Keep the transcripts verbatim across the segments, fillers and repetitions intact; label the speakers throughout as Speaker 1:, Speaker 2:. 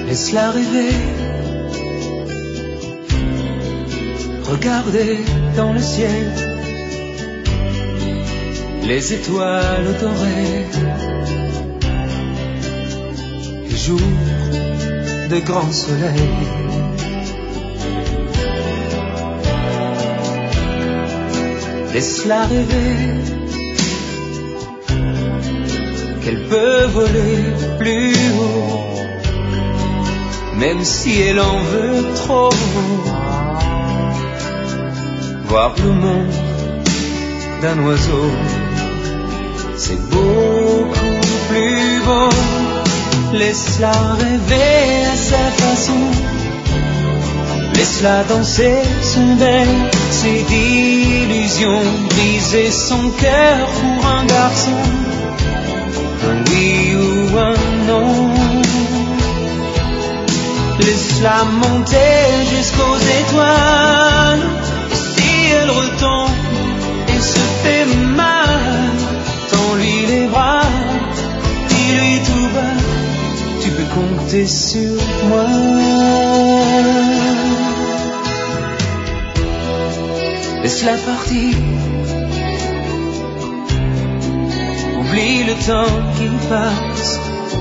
Speaker 1: Laisse-la rêver, regardez dans le ciel les étoiles dorées, les jours de grand soleil. Laisse-la rêver qu'elle peut voler plus haut, même si elle en veut trop. Voir le monde d'un oiseau, c'est beaucoup plus beau. Laisse-la rêver à sa façon, laisse-la danser son bercer d'illusions, briser son cœur pour un garçon, un oui ou un non. Laisse-la monter jusqu'aux étoiles, et si elle retombe et se fait mal, tends-lui les bras, dis-lui tout bas, tu peux compter sur moi. Laisse-la partir, oublie le temps qui passe.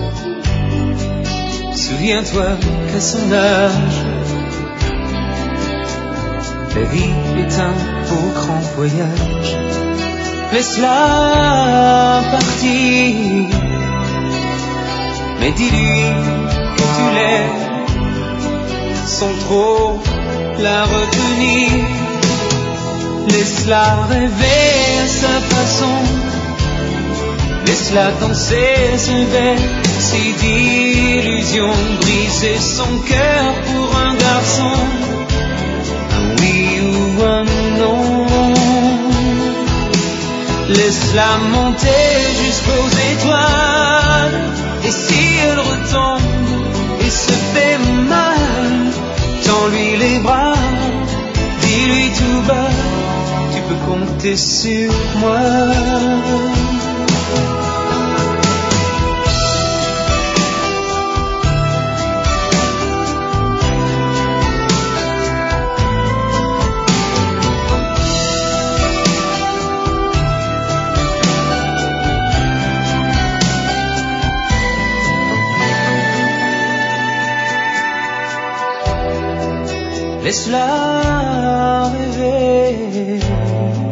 Speaker 1: Souviens-toi qu'à son âge, la vie est un beau grand voyage. Laisse-la partir, mais dis-lui que tu l'aimes sans trop la retenir. Laisse-la rêver à sa façon, laisse-la danser son bercer d'illusions, briser son cœur pour un garçon, un oui ou un non. Laisse-la monter jusqu'aux étoiles, et si elle retombe et se fait mal, tends-lui les bras, dis-lui tout bas, tu peux compter sur moi. Laisse-la rêver.